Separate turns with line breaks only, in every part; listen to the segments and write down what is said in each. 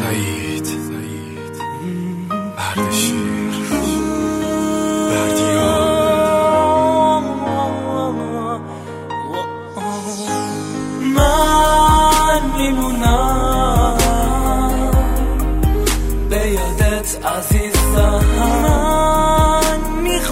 سعید اردشیر بردیان
من میمونم به یادت عزیزم من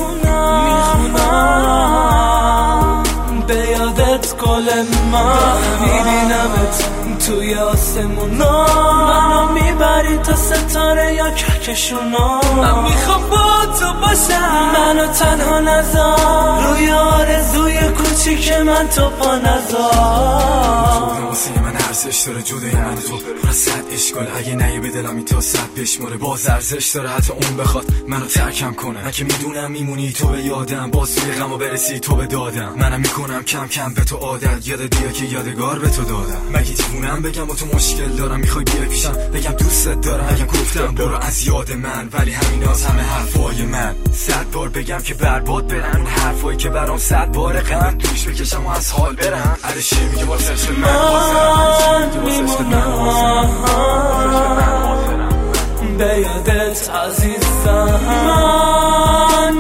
میخونم به یادت گل من میبینمت توی آسمونا منو میبری تا ستاره یا کهکشونا من میخوام با تو باشم منو تنها نذار روی آرزوی کوچیک من تو پا نذار
واسه من ارزش داره جدای من تو پر صد اشکال اگه نهی به دلم تا صد بشماره باز ارزش داره حتی اون بخواد منو ترکم کنه من که میدونم میمونی تو به یادم باز توی غمو برسی تو به دادم منم میکنم کم کم به تو عادت یاد بیا که یادگار به تو دادم مگه دیوونم بگم با تو مشکل دارم میخوای بیای پیشم بگم دوستت دارم اگه گفتم برو از یاد من ولی همیناست همه حرفای من 100 بار بگم که برباد برم اون حرفایی که برام 100 بار غم توش بکشم و از حال برم عرشی میگه واسه عشق
من میمونم به یادت عزیزم من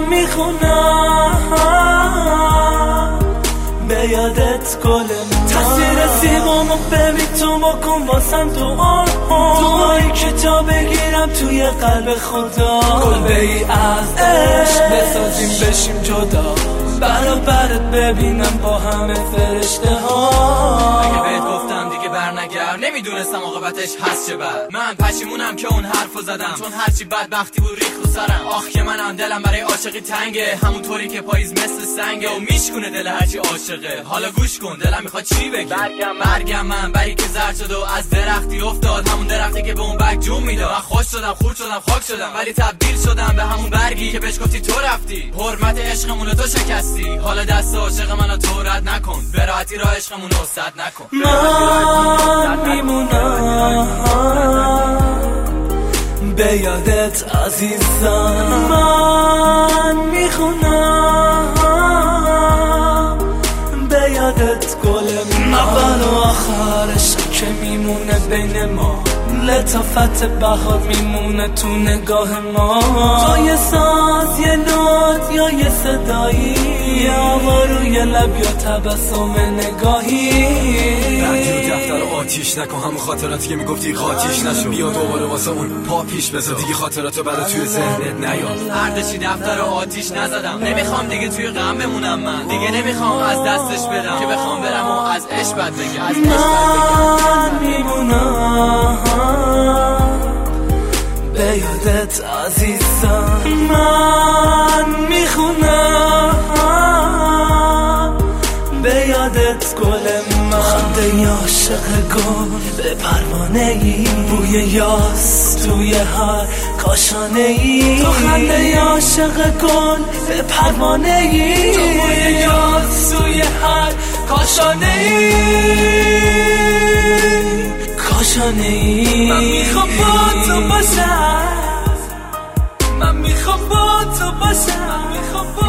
میخونم به یادت گل من تصویر زیبامو ببین تو بکن واسم دعایی که تا بگیرم توی قلب خدا کلبه ای از عشق بسازیم بشیم جدا برابرت ببینم با همه فرشته ها
اگه بهت گفتم دیگه برنگرد نمیدونستم عاقبتش هست چه بد من پشیمونم که اون حرفو زدم چون هرچی بدبختی بود ریخت رو سرم آخ که منم دلم برای عاشقی تنگه همونطوری که پاییز مثل سنگه و میشکونه دل هرچی عاشقه حالا گوش کن دلم میخواد چی بگی برگم من بری که زرد شد و از درختی افتاد همون درختی که به اون برگ جون میداد من خوش شدم خورد شدم خاک شدم ولی تبدیل شدم به همون برگی که بهش گفتی تو رفتی حرمت عشقمون تو شکستی حالا دست عاشق منو تو رد نکن به راحتی راه عشقمون رو سد نکن
من میمونم به یادت عزیزم من میخونم به یادت گل من اول و آخرش که میمونه بین ما لطافت بهار میمونه تو نگاه ما با یه ساز یه نوت یا یه صدایی یه آوا روی لب یا تبسم نگاهی
رنگی و دفتر آتیش نکن همون خاطراتی که میگفتی قاطیش نشو بیا دوباره واسه اون پا پیش بذار دیگه خاطراتو بعد توی ذهنت نیاد
اردشی دفتر آتیش نزدم نمیخوام دیگه توی غم بمونم من دیگه نمیخوام از دستش بدم که بخوام برم و از عشق بد بگم
من میمونم به یادت عزیزم من میخونم به یادت گل من خنده عاشق گل به پروانه ای بوی یاس توی هر کاشانه ای تو خنده عاشق گل به پروانه ای تو بوی یاس توی هر کاشانه ای کاشانه ای من میخوام با تو باشم من میخوام با تو باشم من میخوام با